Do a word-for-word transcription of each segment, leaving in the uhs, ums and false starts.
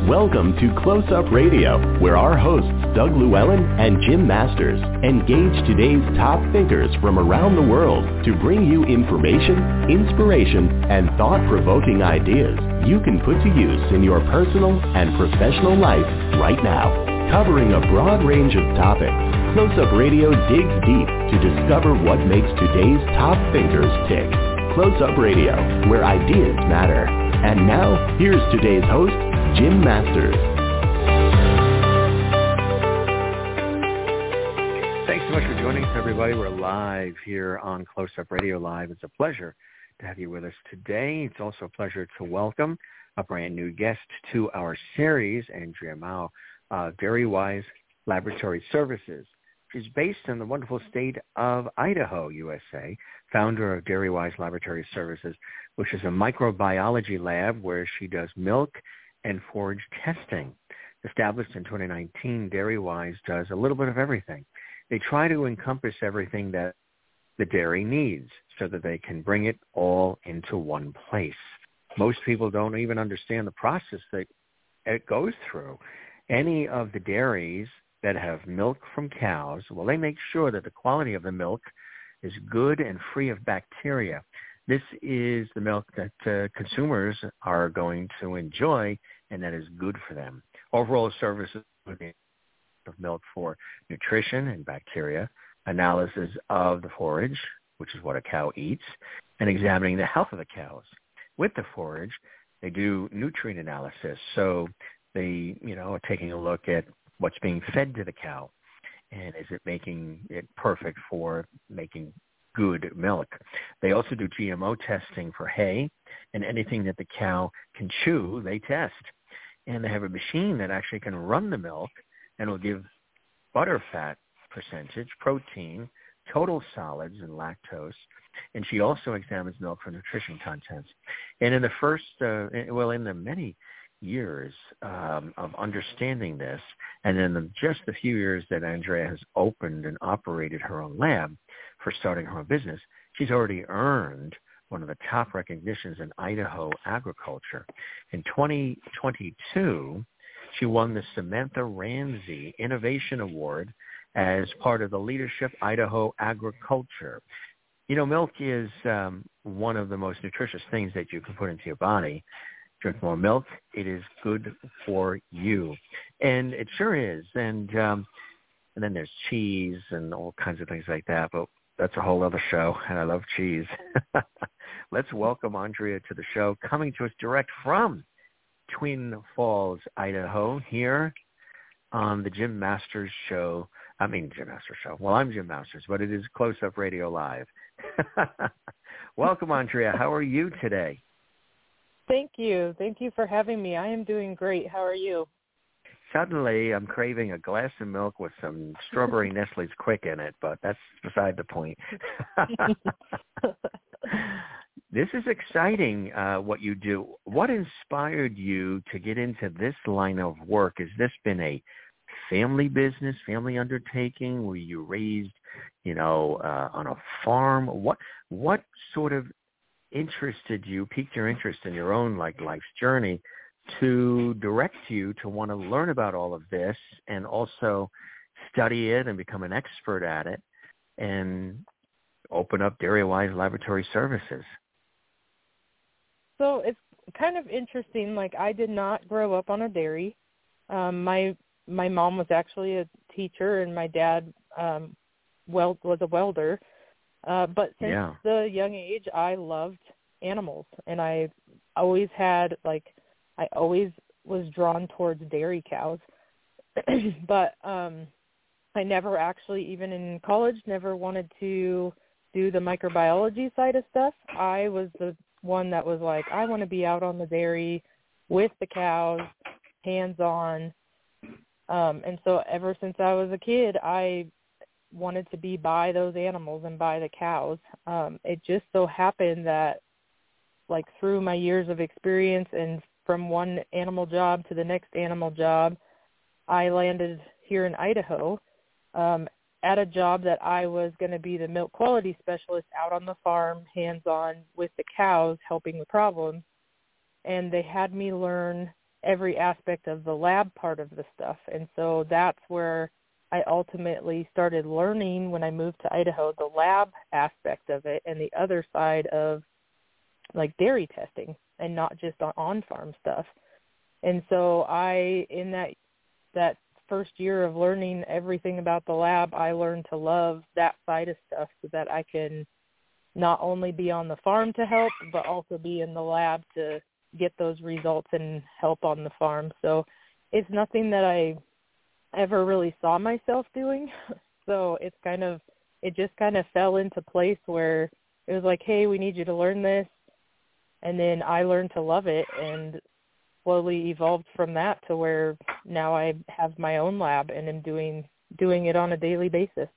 Welcome to Close Up Radio, where our hosts Doug Llewellyn and Jim Masters engage today's top thinkers from around the world to bring you information, inspiration, and thought-provoking ideas you can put to use in your personal and professional life right now. Covering a broad range of topics, Close Up Radio digs deep to discover what makes today's top thinkers tick. Close Up Radio, where ideas matter. And now, here's today's host, Jim Masters. Thanks so much for joining us, everybody. We're live here on Close Up Radio Live. It's a pleasure to have you with us today. It's also a pleasure to welcome a brand new guest to our series, Andrea Mao, uh, Dairy Wise Laboratory Services. She's based in the wonderful state of Idaho, U S A, founder of Dairy Wise Laboratory Services, which is a microbiology lab where she does milk and forage testing. Established in twenty nineteen, Dairy Wise does a little bit of everything. They try to encompass everything that the dairy needs so that they can bring it all into one place. Most people don't even understand the process that it goes through. Any of the dairies that have milk from cows, well, they make sure that the quality of the milk is good and free of bacteria. This is the milk that uh, consumers are going to enjoy, and that is good for them. Overall services of milk for nutrition and bacteria, analysis of the forage, which is what a cow eats, and examining the health of the cows. With the forage, they do nutrient analysis. So they, you know, are taking a look at what's being fed to the cow, and is it making it perfect for making good milk. They also do G M O testing for hay, and anything that the cow can chew, they test. And they have a machine that actually can run the milk and will give butter fat percentage, protein, total solids, and lactose. And she also examines milk for nutrition contents. And in the first, uh, well, in the many years um, of understanding this, and in the, just the few years that Andrea has opened and operated her own lab for starting her own business, she's already earned one of the top recognitions in Idaho agriculture. In twenty twenty-two, she won the Samantha Ramsey Innovation Award as part of the Leadership Idaho Agriculture. You know, milk is um, one of the most nutritious things that you can put into your body. Drink more milk. It is good for you. And it sure is. And um, and then there's cheese and all kinds of things like that. But that's a whole other show, and I love cheese. Let's welcome Andrea to the show, coming to us direct from Twin Falls, Idaho, here on the Jim Masters Show. I mean, Jim Masters Show. Well, I'm Jim Masters, but it is Close Up Radio Live. Welcome, Andrea. How are you today? Thank you. Thank you for having me. I am doing great. How are you? Suddenly, I'm craving a glass of milk with some strawberry Nestle's Quick in it, but that's beside the point. This is exciting, uh, what you do. What inspired you to get into this line of work? Has this been a family business, family undertaking? Were you raised, you know, uh, on a farm? What what sort of interested you, piqued your interest in your own like life's journey to direct you to want to learn about all of this and also study it and become an expert at it and open up Dairy Wise Laboratory Services? So it's kind of interesting. Like, I did not grow up on a dairy. Um, my my mom was actually a teacher, and my dad um, weld was a welder. Uh, but since yeah. the young age, I loved animals, and I always had, like, I always was drawn towards dairy cows. But um, I never actually, even in college, never wanted to do the microbiology side of stuff. I was the one that was like, I want to be out on the dairy with the cows, hands-on. Um, and so ever since I was a kid, I wanted to be by those animals and by the cows. Um, it just so happened that, like, through my years of experience and from one animal job to the next animal job, I landed here in Idaho um, at a job that I was going to be the milk quality specialist out on the farm, hands-on with the cows, helping with problems. And they had me learn every aspect of the lab part of the stuff. And so that's where I ultimately started learning when I moved to Idaho, the lab aspect of it and the other side of like dairy testing and not just on on-farm stuff. And so I, in that that first year of learning everything about the lab, I learned to love that side of stuff so that I can not only be on the farm to help, but also be in the lab to get those results and help on the farm. So it's nothing that I ever really saw myself doing. So it's kind of, it just kind of fell into place where it was like, hey, we need you to learn this. And then I learned to love it and slowly evolved from that to where now I have my own lab and am doing doing it on a daily basis.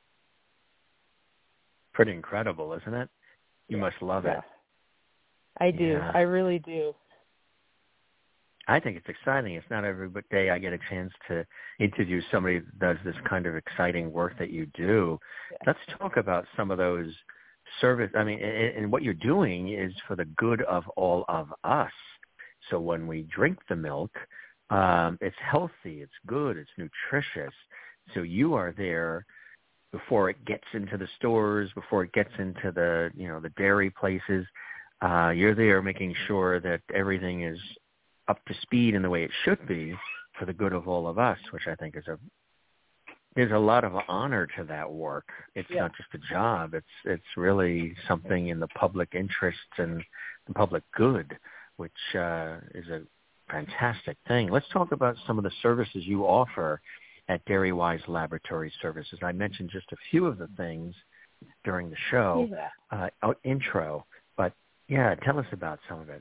Pretty incredible, isn't it? You yeah. must love yeah. it. I do. Yeah. I really do. I think it's exciting. It's not every day I get a chance to interview somebody that does this kind of exciting work that you do. Yeah. Let's talk about some of those service. I mean, and, and what you're doing is for the good of all of us. So when we drink the milk, um, it's healthy, it's good, it's nutritious. So you are there before it gets into the stores, before it gets into the, you know, the dairy places. Uh, you're there making sure that everything is up to speed in the way it should be for the good of all of us, which I think is a there's a lot of honor to that work. It's yeah. not just a job. It's it's really something in the public interest and the public good, which uh, is a fantastic thing. Let's talk about some of the services you offer at DairyWise Laboratory Services. I mentioned just a few of the things during the show, yeah. uh, intro, but yeah, tell us about some of it.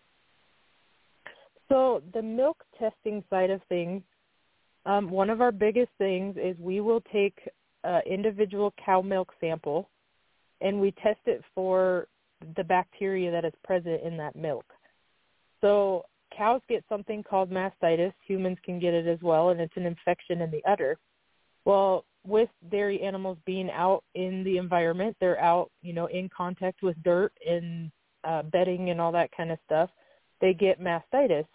So the milk testing side of things, um, one of our biggest things is we will take an individual cow milk sample and we test it for the bacteria that is present in that milk. So cows get something called mastitis. Humans can get it as well, and it's an infection in the udder. Well, with dairy animals being out in the environment, they're out, you know, in contact with dirt and uh, bedding and all that kind of stuff, they get mastitis.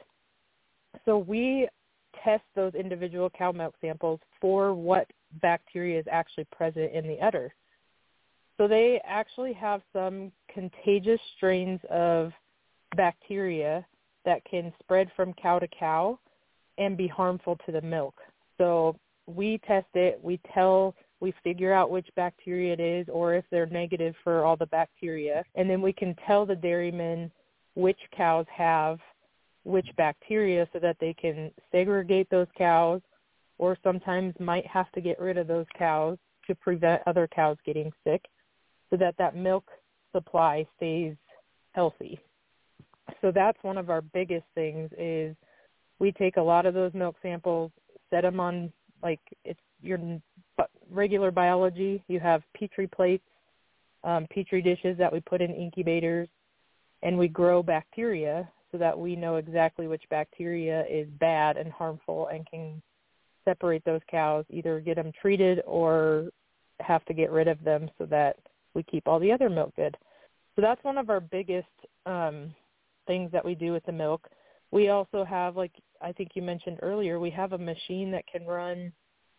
So we test those individual cow milk samples for what bacteria is actually present in the udder. So they actually have some contagious strains of bacteria that can spread from cow to cow and be harmful to the milk. So we test it, we tell, we figure out which bacteria it is or if they're negative for all the bacteria, and then we can tell the dairymen which cows have which bacteria so that they can segregate those cows or sometimes might have to get rid of those cows to prevent other cows getting sick so that that milk supply stays healthy. So that's one of our biggest things is we take a lot of those milk samples, set them on, like, it's your regular biology. You have Petri plates, um, Petri dishes that we put in incubators, and we grow bacteria so that we know exactly which bacteria is bad and harmful and can separate those cows, either get them treated or have to get rid of them so that we keep all the other milk good. So that's one of our biggest um, things that we do with the milk. We also have, like I think you mentioned earlier, we have a machine that can run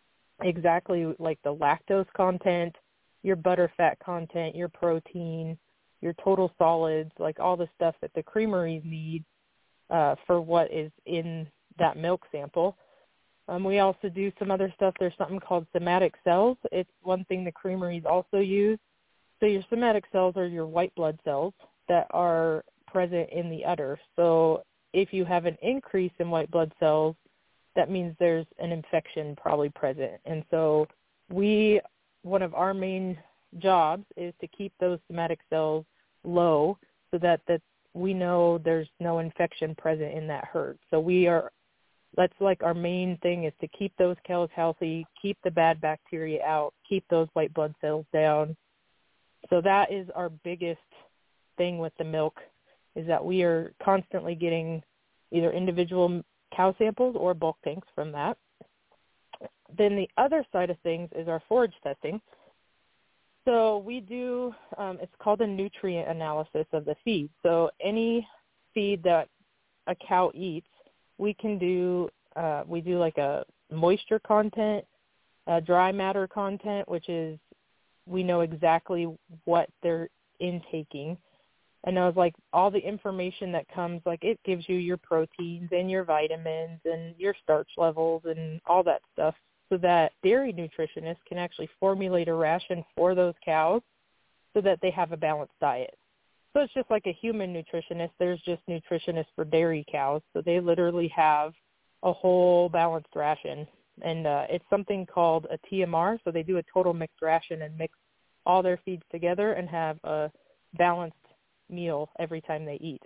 exactly like the lactose content, your butter fat content, your protein, your total solids, like all the stuff that the creameries need uh, for what is in that milk sample. Um, we also do some other stuff. There's something called somatic cells. It's one thing the creameries also use. So your somatic cells are your white blood cells that are present in the udder. So if you have an increase in white blood cells, that means there's an infection probably present. And so we, one of our main jobs is to keep those somatic cells low so that, that we know there's no infection present in that herd. So we are, that's like our main thing is to keep those cows healthy, keep the bad bacteria out, keep those white blood cells down. So that is our biggest thing with the milk, is that we are constantly getting either individual cow samples or bulk tanks from that. Then the other side of things is our forage testing. So we do, um, it's called a nutrient analysis of the feed. So any feed that a cow eats, we can do, uh, we do like a moisture content, a dry matter content, which is we know exactly what they're intaking. And I was like, all the information that comes, like it gives you your proteins and your vitamins and your starch levels and all that stuff, so that dairy nutritionists can actually formulate a ration for those cows so that they have a balanced diet. So it's just like a human nutritionist. There's just nutritionists for dairy cows. So they literally have a whole balanced ration. And uh, it's something called a T M R. So they do a total mixed ration and mix all their feeds together and have a balanced meal every time they eat.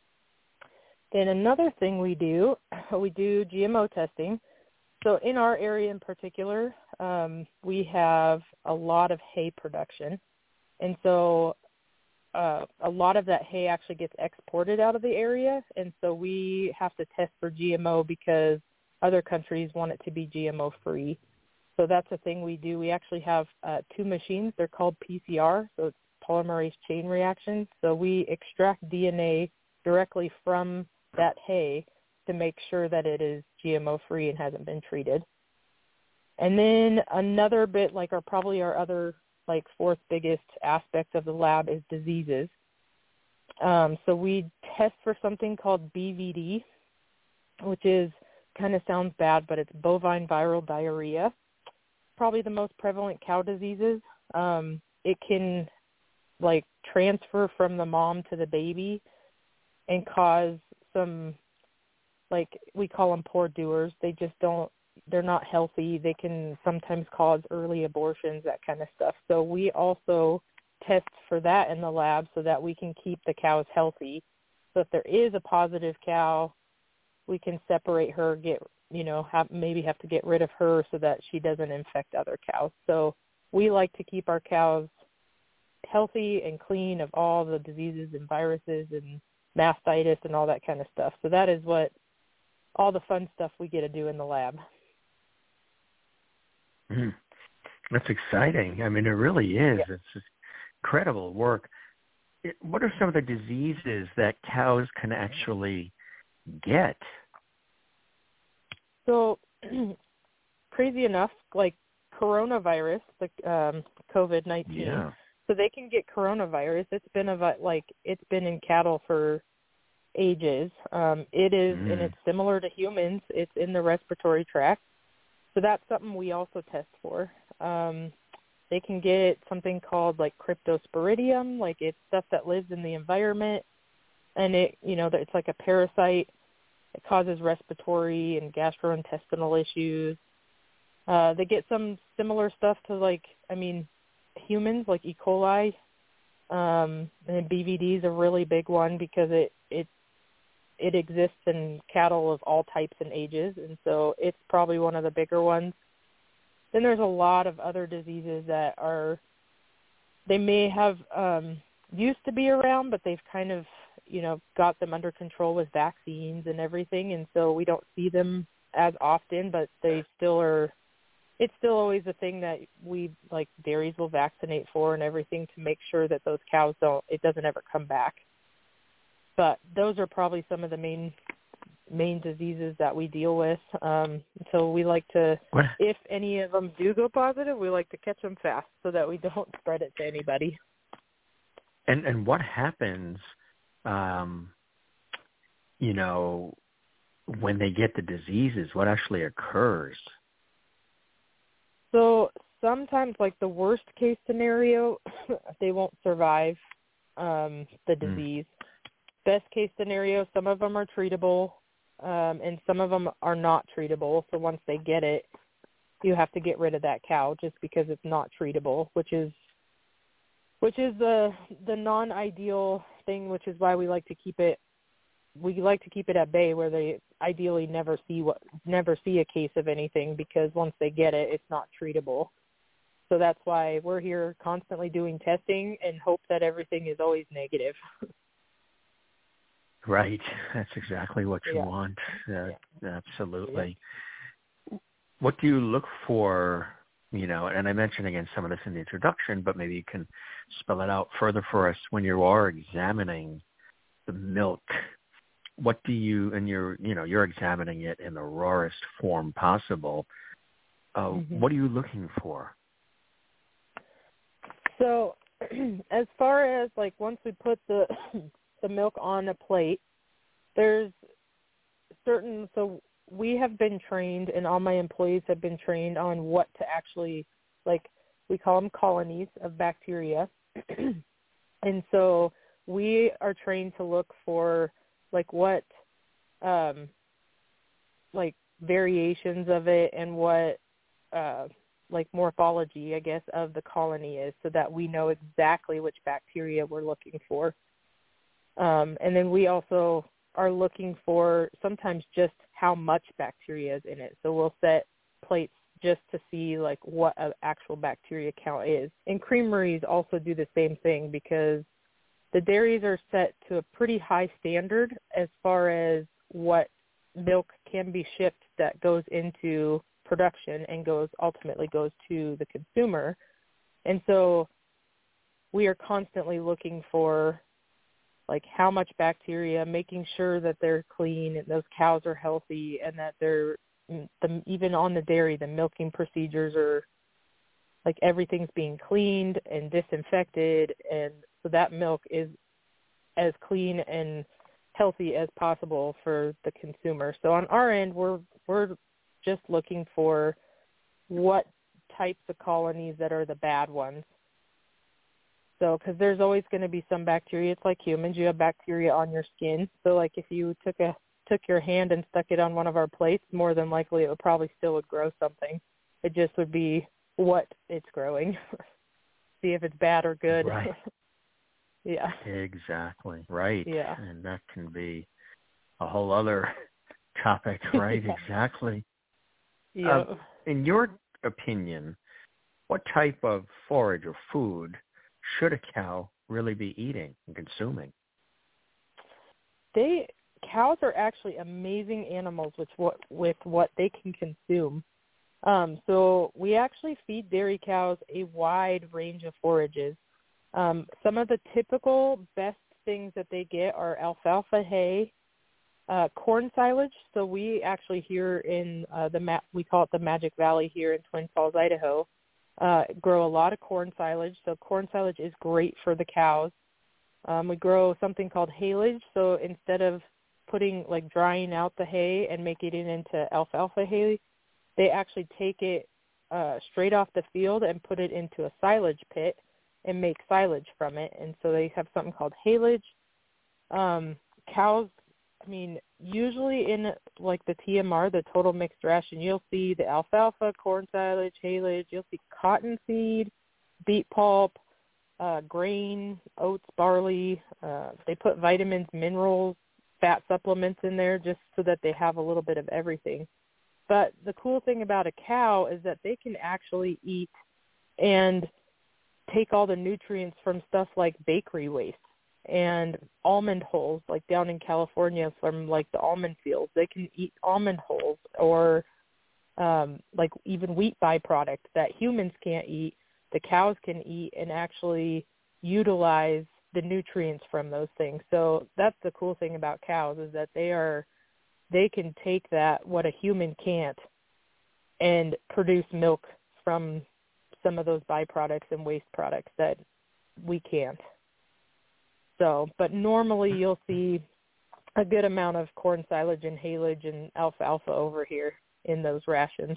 Then another thing we do, we do G M O testing. So in our area in particular, um, we have a lot of hay production. And so uh, a lot of that hay actually gets exported out of the area. And so we have to test for G M O because other countries want it to be G M O free. So that's a thing we do. We actually have uh, two machines. They're called P C R, so it's polymerase chain reactions. So we extract D N A directly from that hay to make sure that it is G M O free and hasn't been treated. And then another bit, like our probably our other like fourth biggest aspect of the lab is diseases. Um, so we test for something called B V D, which is kind of sounds bad, but it's bovine viral diarrhea. Probably the most prevalent cow diseases. Um, it can like transfer from the mom to the baby and cause some, like we call them poor doers. They just don't, they're not healthy. They can sometimes cause early abortions, that kind of stuff. So we also test for that in the lab so that we can keep the cows healthy. So if there is a positive cow, we can separate her, get, you know, have, maybe have to get rid of her so that she doesn't infect other cows. So we like to keep our cows healthy and clean of all the diseases and viruses and mastitis and all that kind of stuff. So that is what all the fun stuff we get to do in the lab. Mm. That's exciting. I mean, it really is. Yeah. It's just incredible work. It, what are some of the diseases that cows can actually get? So crazy enough, like coronavirus, like um, COVID nineteen, Yeah. so they can get coronavirus. It's been a like it's been in cattle for ages. Um, it is, Mm. and it's similar to humans. It's in the respiratory tract. So that's something we also test for. Um, they can get something called like cryptosporidium, like it's stuff that lives in the environment, and it, you know, it's like a parasite. It causes respiratory and gastrointestinal issues. Uh, they get some similar stuff to like, I mean, humans, like E. coli, um, and B V D is a really big one because it, it it exists in cattle of all types and ages, and so it's probably one of the bigger ones. Then there's a lot of other diseases that are, they may have um, used to be around, but they've kind of, you know, got them under control with vaccines and everything, and so we don't see them as often, but they still are, it's still always a thing that we, like, dairies will vaccinate for and everything to make sure that those cows don't, it doesn't ever come back. But those are probably some of the main main diseases that we deal with. Um, so we like to, What? if any of them do go positive, we like to catch them fast so that we don't spread it to anybody. And and what happens, um, you know, when they get the diseases? What actually occurs? So sometimes, like the worst case scenario, they won't survive um, the disease. Mm. Best case scenario, some of them are treatable, um, and some of them are not treatable. So once they get it, you have to get rid of that cow just because it's not treatable, which is which is the the non-ideal thing, which is why we like to keep it we like to keep it at bay, where they ideally never see what never see a case of anything, because once they get it, it's not treatable. So that's why we're here constantly doing testing and hope that everything is always negative. Right. That's exactly what you yeah. want. Uh, yeah. Absolutely. Yeah. What do you look for, you know, and I mentioned again some of this in the introduction, but maybe you can spell it out further for us when you are examining the milk what do you, and you're, you know, you're examining it in the rawest form possible. Uh, mm-hmm. What are you looking for? So as far as like once we put the the milk on a plate, there's certain, so we have been trained and all my employees have been trained on what to actually, like we call them colonies of bacteria. And so we are trained to look for like what, um, like variations of it and what, uh, like morphology, I guess, of the colony is, so that we know exactly which bacteria we're looking for. Um, and then we also are looking for sometimes just how much bacteria is in it. So we'll set plates just to see like what an actual bacteria count is. And creameries also do the same thing, because the dairies are set to a pretty high standard as far as what milk can be shipped that goes into production and goes ultimately goes to the consumer. And so we are constantly looking for like how much bacteria, making sure that they're clean and those cows are healthy, and that they're the, even on the dairy, the milking procedures are like everything's being cleaned and disinfected, and so that milk is as clean and healthy as possible for the consumer. So on our end, we're we're just looking for what types of colonies that are the bad ones. So, because there's always going to be some bacteria. It's like humans. You have bacteria on your skin. So, like if you took a took your hand and stuck it on one of our plates, more than likely it would probably still would grow something. It just would be what it's growing. See if it's bad or good. Right. Yeah. Exactly. Right. Yeah. And that can be a whole other topic, right? Yeah. Exactly. Yeah. Um, in your opinion, what type of forage or food should a cow really be eating and consuming? They cows are actually amazing animals with what with what they can consume. Um, so we actually feed dairy cows a wide range of forages. Um, some of the typical best things that they get are alfalfa hay, uh, corn silage. So we actually here in uh, the ma- we call it the Magic Valley here in Twin Falls, Idaho, uh, grow a lot of corn silage. So corn silage is great for the cows. Um, we grow something called haylage. So instead of putting like drying out the hay and making it into alfalfa hay, they actually take it uh, straight off the field and put it into a silage pit and make silage from it. And so they have something called haylage. Um, cows, I mean, usually in like the T M R, the total mixed ration, you'll see the alfalfa, corn silage, haylage. You'll see cottonseed, beet pulp, uh, grain, oats, barley. Uh, they put vitamins, minerals, fat supplements in there just so that they have a little bit of everything. But the cool thing about a cow is that they can actually eat and take all the nutrients from stuff like bakery waste and almond hulls, like down in California from like the almond fields. They can eat almond hulls, or um, like even wheat byproduct that humans can't eat, the cows can eat and actually utilize the nutrients from those things. So that's the cool thing about cows, is that they are they can take that, what a human can't, and produce milk from some of those byproducts and waste products that we can't. So, but normally you'll see a good amount of corn silage and haylage and alfalfa over here in those rations.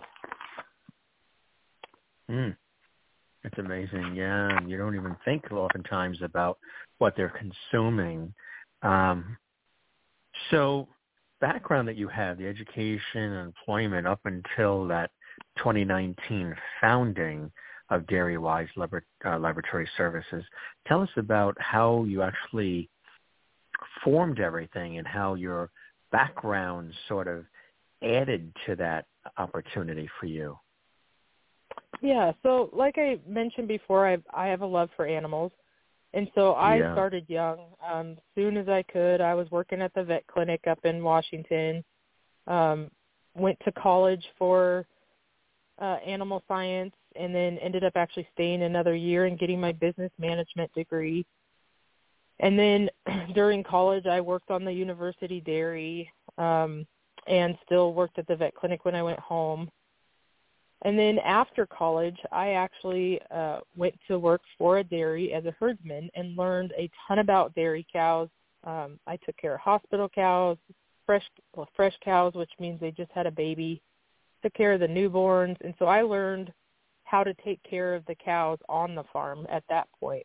Mm. It's amazing, yeah. And you don't even think oftentimes about what they're consuming. Um, so background that you have, the education and employment up until that twenty nineteen founding of DairyWise Labor- uh, Laboratory Services. Tell us about how you actually formed everything and how your background sort of added to that opportunity for you. Yeah, so like I mentioned before, I I have a love for animals. And so I yeah. started young. Um, soon as I could, I was working at the vet clinic up in Washington, um, went to college for uh, animal science, and then ended up actually staying another year and getting my business management degree. And then during college, I worked on the university dairy um, and still worked at the vet clinic when I went home. And then after college, I actually uh, went to work for a dairy as a herdsman and learned a ton about dairy cows. Um, I took care of hospital cows, fresh well, fresh cows, which means they just had a baby, took care of the newborns. And so I learned how to take care of the cows on the farm at that point.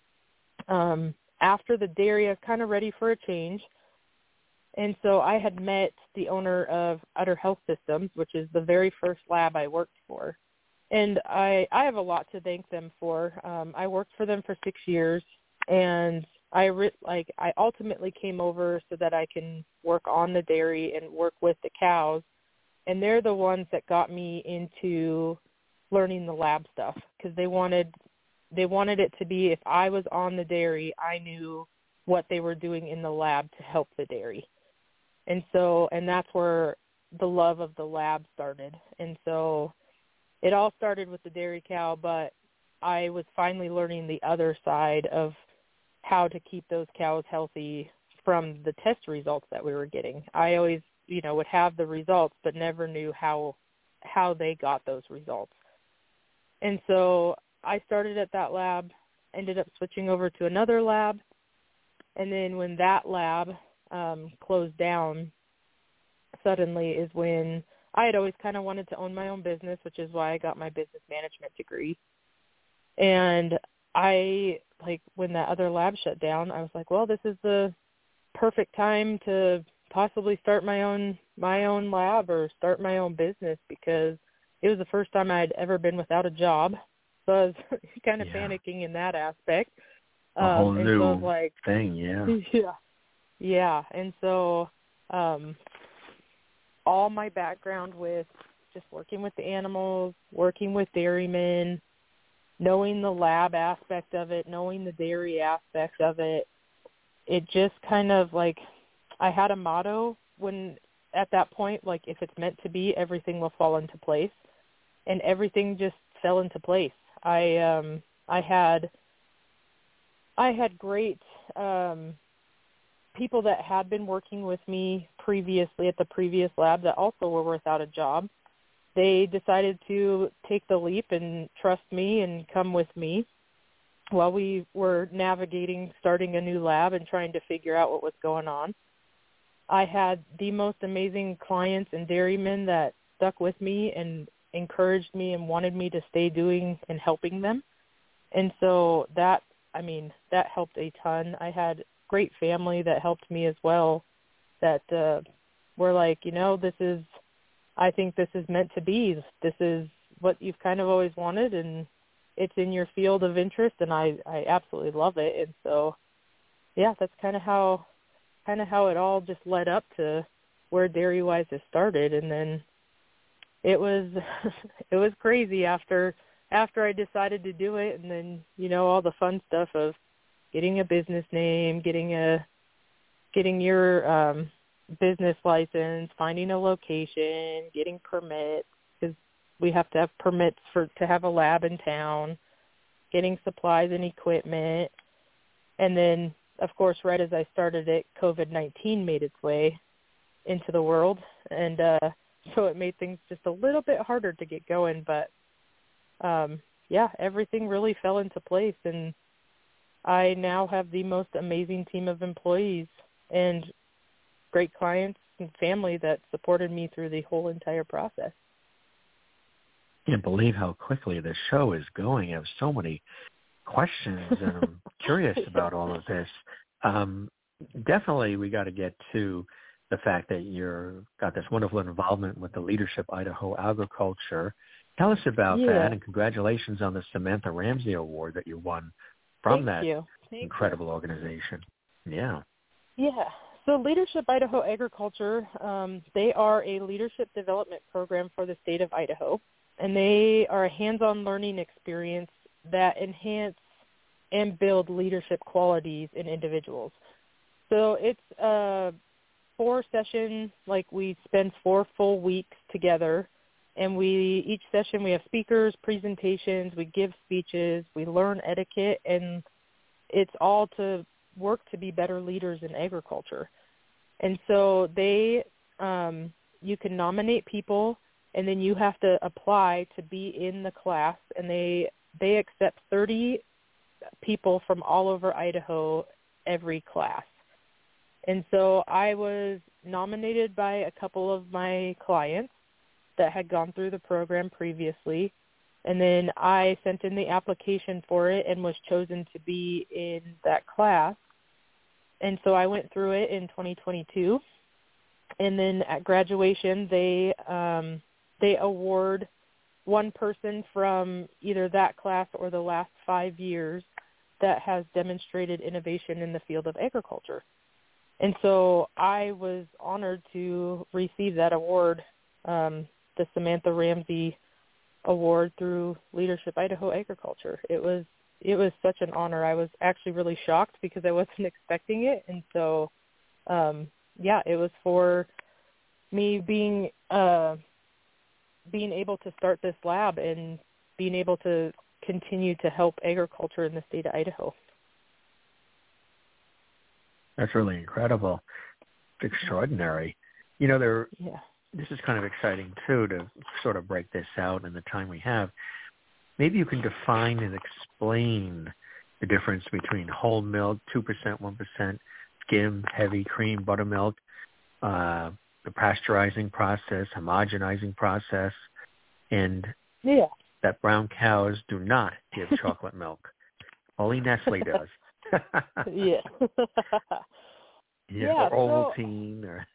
Um, after the dairy, I was kind of ready for a change. And so I had met the owner of Udder Health Systems, which is the very first lab I worked for. And I, I have a lot to thank them for. Um, I worked for them for six years, and I re- like I ultimately came over so that I can work on the dairy and work with the cows. And they're the ones that got me into learning the lab stuff, because they wanted they wanted it to be, if I was on the dairy, I knew what they were doing in the lab to help the dairy. And so, and that's where the love of the lab started. And so it all started with the dairy cow, but I was finally learning the other side of how to keep those cows healthy from the test results that we were getting. I always, you know, would have the results, but never knew how how they got those results. And so I started at that lab, ended up switching over to another lab, and then when that lab um, closed down, suddenly is when I had always kind of wanted to own my own business, which is why I got my business management degree. And I, like, when that other lab shut down, I was like, well, this is the perfect time to possibly start my own my own lab or start my own business, because it was the first time I'd ever been without a job. So I was kind of yeah. panicking in that aspect. A um, whole and new so I was like, thing, yeah. Yeah. Yeah. And so um, all my background with just working with the animals, working with dairymen, knowing the lab aspect of it, knowing the dairy aspect of it, it just kind of like, I had a motto when at that point, like, if it's meant to be, everything will fall into place. And everything just fell into place. I um I had I had great um people that had been working with me previously at the previous lab that also were without a job. They decided to take the leap and trust me and come with me while we were navigating starting a new lab and trying to figure out what was going on. I had the most amazing clients and dairymen that stuck with me and encouraged me and wanted me to stay doing and helping them. And so that, I mean, that helped a ton. I had great family that helped me as well, that uh, were like, you know, this is, I think this is meant to be. This is what you've kind of always wanted, and it's in your field of interest, and I, I absolutely love it. And so, yeah, that's kind of how, kind of how it all just led up to where DairyWise has started. And then it was, it was crazy after, after I decided to do it. And then, you know, all the fun stuff of getting a business name, getting a, getting your um, business license, finding a location, getting permits, because we have to have permits for, to have a lab in town, getting supplies and equipment. And then, of course, right as I started it, covid nineteen made its way into the world. And uh, so it made things just a little bit harder to get going. But, um, yeah, everything really fell into place. And I now have the most amazing team of employees and great clients and family that supported me through the whole entire process. Can't believe how quickly the show is going. I have so many questions, and I'm curious about all of this. Um, definitely, we got to get to the fact that you're got this wonderful involvement with the Leadership Idaho Agriculture. Tell us about yeah. that, and congratulations on the Samantha Ramsey Award that you won from Thank that you. Thank incredible you. organization. Yeah. Yeah. So Leadership Idaho Agriculture, um, they are a leadership development program for the state of Idaho, and they are a hands-on learning experience that enhance and build leadership qualities in individuals. So it's a four session, like we spend four full weeks together, and we each session we have speakers, presentations, we give speeches, we learn etiquette, and it's all to work to be better leaders in agriculture. And so they, um, you can nominate people, and then you have to apply to be in the class, and they they accept thirty people from all over Idaho every class. And so I was nominated by a couple of my clients that had gone through the program previously, and then I sent in the application for it and was chosen to be in that class. And so I went through it in twenty twenty-two, and then at graduation they um, they award one person from either that class or the last five years that has demonstrated innovation in the field of agriculture. And so I was honored to receive that award, um, the Samantha Ramsey Award through Leadership Idaho Agriculture. It was it was such an honor. I was actually really shocked because I wasn't expecting it. And so, um, yeah, it was for me being uh, being able to start this lab and being able to continue to help agriculture in the state of Idaho. That's really incredible. It's extraordinary. You know, there. Yeah. This is kind of exciting, too, to sort of break this out in the time we have. Maybe you can define and explain the difference between whole milk, two percent, one percent, skim, heavy cream, buttermilk, uh, the pasteurizing process, homogenizing process, and yeah. that brown cows do not give chocolate milk. Only Nestle does. yeah. Yeah, yeah, or so, Ovaltine, or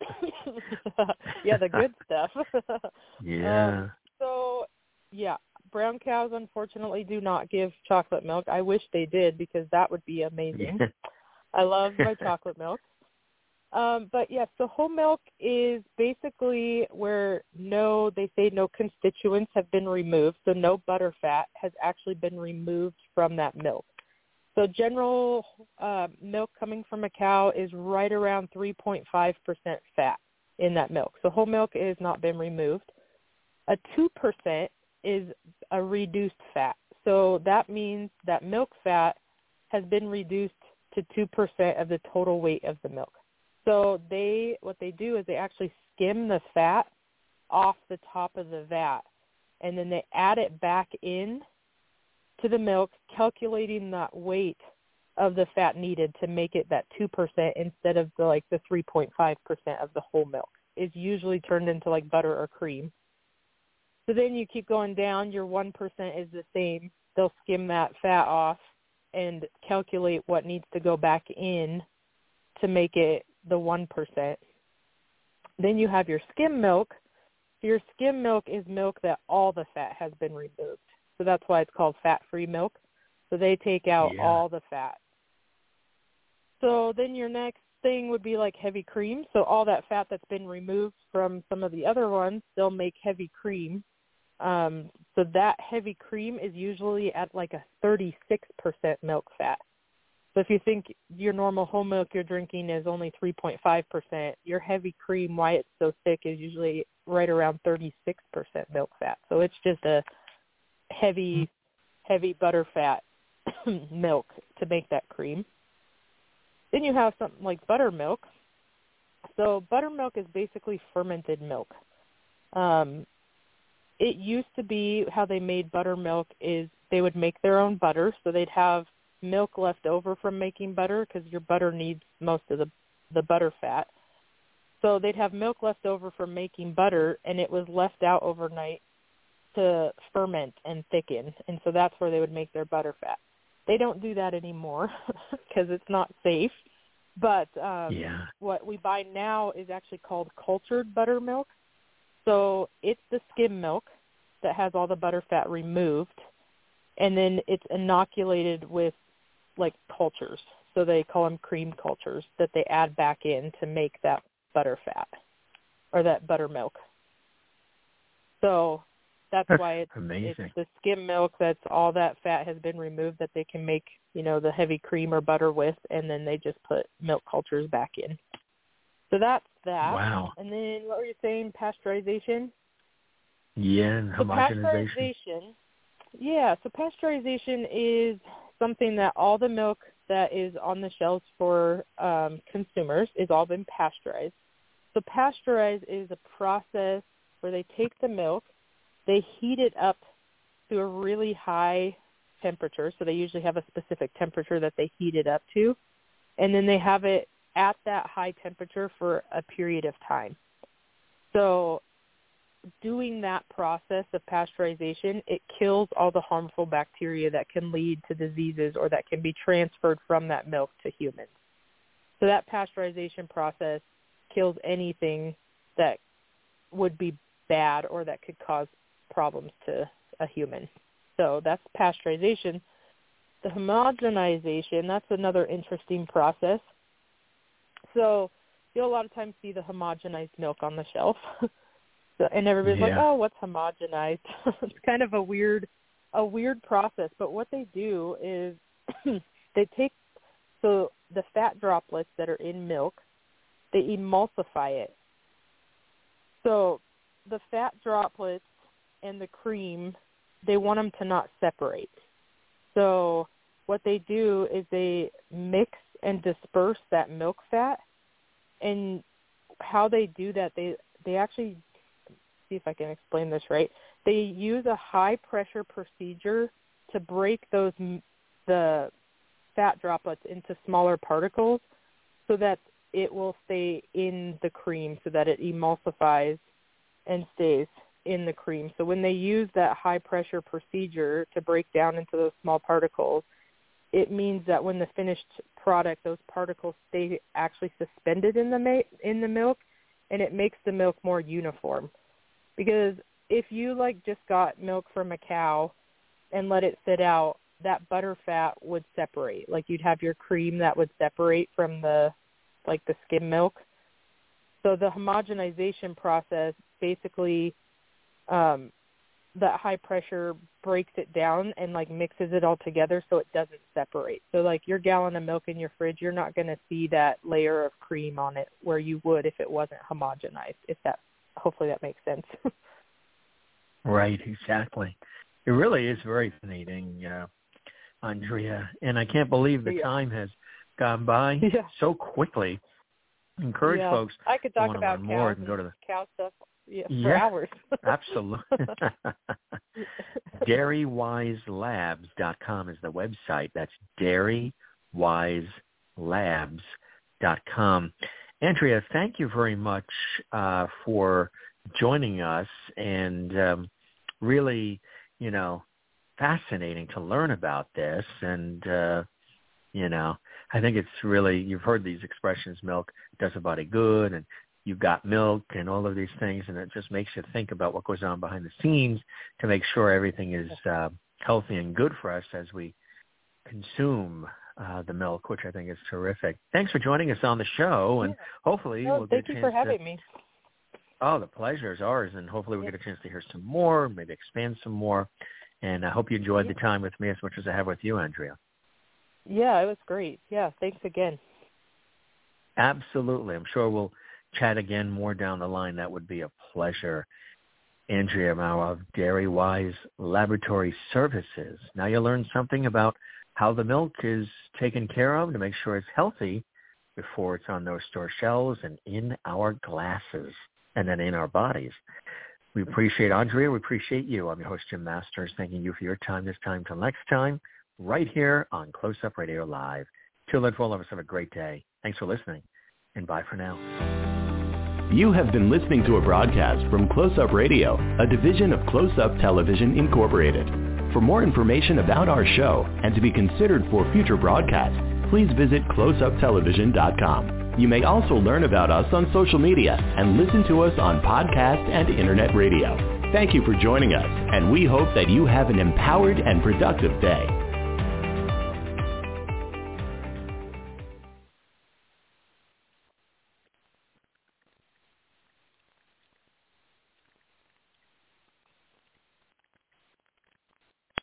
yeah, the good stuff. yeah. Um, so, yeah, brown cows unfortunately do not give chocolate milk. I wish they did because that would be amazing. Yeah. I love my chocolate milk. Um, but yes, yeah, so whole milk is basically where no, they say no constituents have been removed, so no butter fat has actually been removed from that milk. So general uh, milk coming from a cow is right around three point five percent fat in that milk. So whole milk has not been removed. A two percent is a reduced fat. So that means that milk fat has been reduced to two percent of the total weight of the milk. So they, what they do is they actually skim the fat off the top of the vat, and then they add it back in to the milk, calculating that weight of the fat needed to make it that two percent instead of the like the three point five percent of the whole milk. It's usually turned into like butter or cream. So then you keep going down, your one percent is the same. They'll skim that fat off and calculate what needs to go back in to make it the one percent. Then you have your skim milk. Your skim milk is milk that all the fat has been removed. So that's why it's called fat-free milk. So they take out yeah. all the fat. So then your next thing would be like heavy cream. So all that fat that's been removed from some of the other ones, they'll make heavy cream. Um, so that heavy cream is usually at like a thirty-six percent milk fat. So if you think your normal whole milk you're drinking is only three point five percent, your heavy cream, why it's so thick, is usually right around thirty-six percent milk fat. So it's just a heavy, heavy butter fat milk to make that cream. Then you have something like buttermilk. So buttermilk is basically fermented milk. Um, it used to be how they made buttermilk is they would make their own butter, so they'd have milk left over from making butter because your butter needs most of the, the butter fat. So they'd have milk left over from making butter, and it was left out overnight to ferment and thicken, and so that's where they would make their butter fat. They don't do that anymore because it's not safe, but um, yeah. what we buy now is actually called cultured buttermilk. So it's the skim milk that has all the butter fat removed, and then it's inoculated with like cultures. So they call them cream cultures that they add back in to make that butter fat or that buttermilk. So that's, that's why it's, it's the skim milk that's all that fat has been removed that they can make, you know, the heavy cream or butter with, and then they just put milk cultures back in. So that's that. Wow. And then what were you saying, pasteurization? Yeah, and so homogenization. Pasteurization, yeah, so pasteurization is something that all the milk that is on the shelves for um, consumers is all been pasteurized. So pasteurized is a process where they take the milk, they heat it up to a really high temperature. So they usually have a specific temperature that they heat it up to, and then they have it at that high temperature for a period of time. So doing that process of pasteurization, it kills all the harmful bacteria that can lead to diseases or that can be transferred from that milk to humans. So that pasteurization process kills anything that would be bad or that could cause problems to a human. So that's pasteurization. The homogenization, that's another interesting process. So you'll a lot of times see the homogenized milk on the shelf. so, and everybody's yeah. like, oh, what's homogenized? It's kind of a weird a weird process. But what they do is they take so the fat droplets that are in milk, they emulsify it. So the fat droplets and the cream, they want them to not separate. So what they do is they mix and disperse that milk fat. And how they do that, they they actually, see if I can explain this right, they use a high-pressure procedure to break those the fat droplets into smaller particles so that it will stay in the cream, so that it emulsifies and stays in the cream. So when they use that high-pressure procedure to break down into those small particles, it means that when the finished product, those particles stay actually suspended in the ma- in the milk, and it makes the milk more uniform. Because if you like just got milk from a cow and let it sit out, that butter fat would separate. Like you'd have your cream that would separate from the like the skim milk. So the homogenization process basically um, that high pressure breaks it down and like mixes it all together so it doesn't separate. So like your gallon of milk in your fridge, you're not going to see that layer of cream on it where you would if it wasn't homogenized. If that, hopefully that makes sense. Right, exactly. It really is very fascinating, uh, Andrea, and I can't believe the yeah. time has gone by yeah. so quickly. Encourage yeah. folks I could talk to about learn more cows and go to the cow stuff yeah, for yeah, hours. Absolutely. dairy wise labs dot com is the website. That's dairy wise labs dot com. Andrea, thank you very much uh, for joining us, and um, really, you know, fascinating to learn about this. And, uh, you know, I think it's really, you've heard these expressions, milk does a body good, and you've got milk and all of these things, and it just makes you think about what goes on behind the scenes to make sure everything is uh, healthy and good for us as we consume uh, the milk, which I think is terrific. Thanks for joining us on the show, and yeah. hopefully well, we'll get a chance to... Thank you for having me. Oh, the pleasure is ours, and hopefully we'll yeah. get a chance to hear some more, maybe expand some more, and I hope you enjoyed yeah. the time with me as much as I have with you, Andrea. Yeah, it was great. Yeah, thanks again. Absolutely. I'm sure we'll chat again more down the line. That would be a pleasure. Andrea Mao of Dairy Wise Laboratory Services. Now you learned something about how the milk is taken care of to make sure it's healthy before it's on those store shelves and in our glasses and then in our bodies. We appreciate Andrea. We appreciate you. I'm your host, Jim Masters, thanking you for your time this time. Till next time, right here on Close Up Radio Live. Till then, for all of us, have a great day. Thanks for listening, and bye for now. You have been listening to a broadcast from Close Up Radio, a division of Close Up Television Incorporated. For more information about our show and to be considered for future broadcasts, please visit close up television dot com. You may also learn about us on social media and listen to us on podcast and internet radio. Thank you for joining us, and we hope that you have an empowered and productive day.